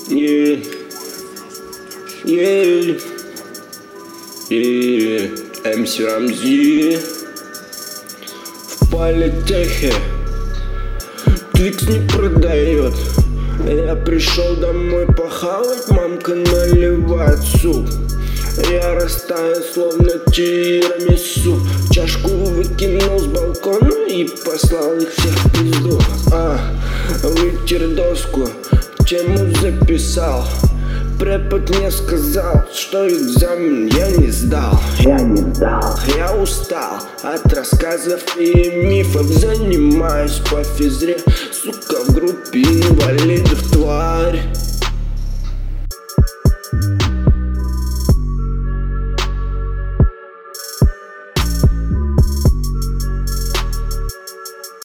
Yeah, yeah, yeah. МС Рамзи в политехе. Твикс не продает. Я пришел домой похавать, мамка наливает суп. Я растаю, словно тирамису. Чашку выкинул с балкона и послал их всех в пизду. Вытер доску, тему записал. Препод мне сказал, что экзамен я не сдал. Я устал от рассказов и мифов. Занимаюсь по физре, сука, в группе инвалидов. Тварь